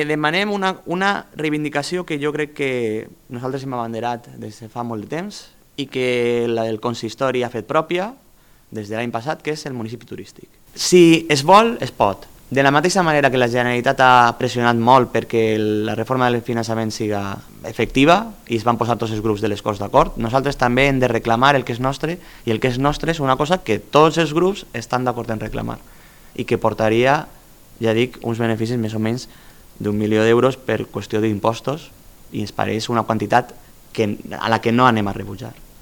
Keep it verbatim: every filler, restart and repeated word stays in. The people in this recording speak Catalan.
Eh, demanem una, una reivindicació que jo crec que nosaltres hem abanderat des de fa molt de temps i que la del consistori ha fet pròpia des de l'any passat, que és el municipi turístic. Si es vol, es pot. De la mateixa manera que la Generalitat ha pressionat molt perquè la reforma del finançament siga efectiva i es van posar tots els grups de les Corts d'acord, nosaltres també hem de reclamar el que és nostre, i el que és nostre és una cosa que tots els grups estan d'acord en reclamar i que portaria, ja dic, uns beneficis més o menys d'un milió d'euros per qüestió d'impostos, i ens pareix una quantitat que, a la que no anem a rebutjar.